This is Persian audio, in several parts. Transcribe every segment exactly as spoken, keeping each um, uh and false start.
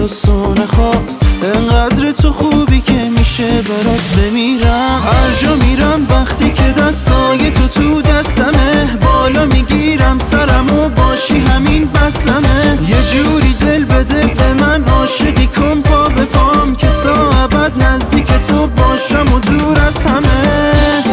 خواست و نخواست، انقدر تو خوبی که میشه برات بمیرم. هر جا میرم وقتی که دستای تو تو دستمه، بالا میگیرم سرمو باشی همین بسمه. یه جوری دل بده به من، عاشقی کن پا به پام، که تا ابد نزدیک تو باشم و دور از همه.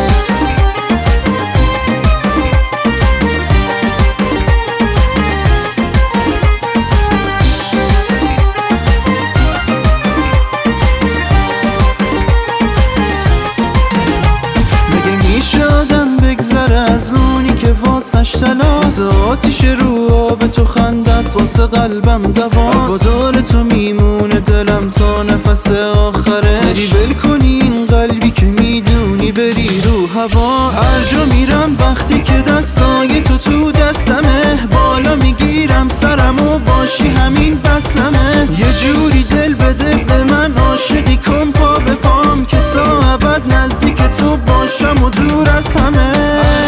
از اونی که واسش تلاست، آتیش رو آب تو خندت واسه قلبم دواست. وفادار تو میمونه دلم تا نفس آخرش، بری ول کنی این قلبی که میدونی بری رو هواست. هر جا میرم وقتی که دستای تو تو دستمه، بالا میگیرم سرمو باشی همین بسمه. یه جوری دل بده به من، عاشقی کن پا به پام، که تا ابد نزدیک تو باشم و دور از همه.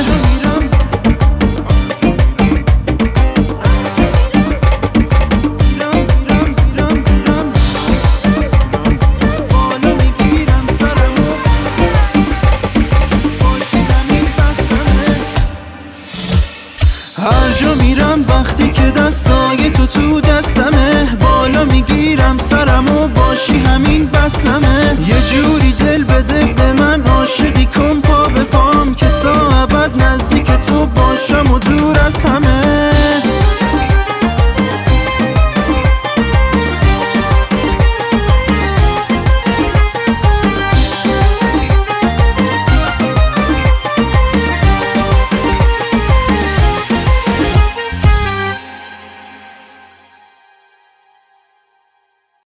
هر جا میرم وقتی که دستای تو تو دستمه، بالا میگیرم سرمو باشی همین بسمه. یه جوری دل بده به من، عاشقی کن پا به پام، که تا ابد نزدیک تو باشم و دور از همه.